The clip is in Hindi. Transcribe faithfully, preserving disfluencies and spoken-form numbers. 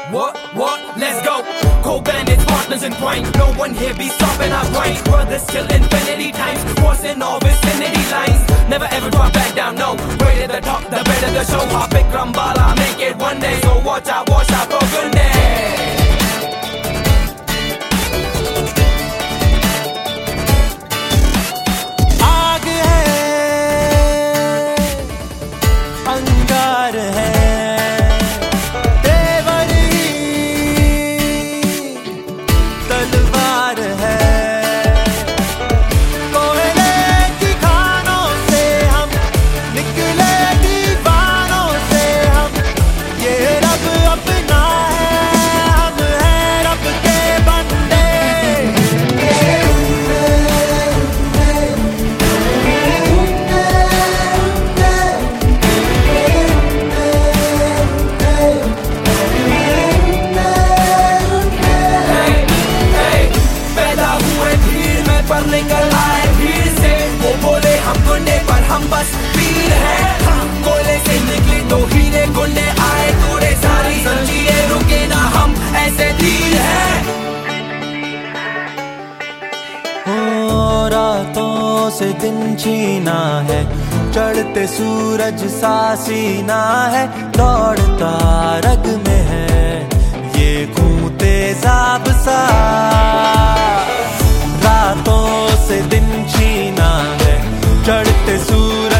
What, what, let's go. Co-bandits, partners in crime. No one here be stopping our grind. Brothers till infinity times, crossing all vicinity lines. Never ever drop back down, no. Way to the top, the better the show. Hop Vikram Bala, make it one day. So watch out, watch out for goodness. निकल आए भीड़ से, वो बोले हम गुंडे पर हम बस वीर हैं। हाँ, कोयले से निकले तो हीरे गुंडे आए तोड़े सारी जंजीरें, रुके ना हम ऐसे धीर हैं। हो रातों से दिन छीना है, चढ़ते सूरज सा सीना है, दौड़ता रग में है ये खून तेजाब सा। रातों से दिन छीना है, चढ़ते सूरज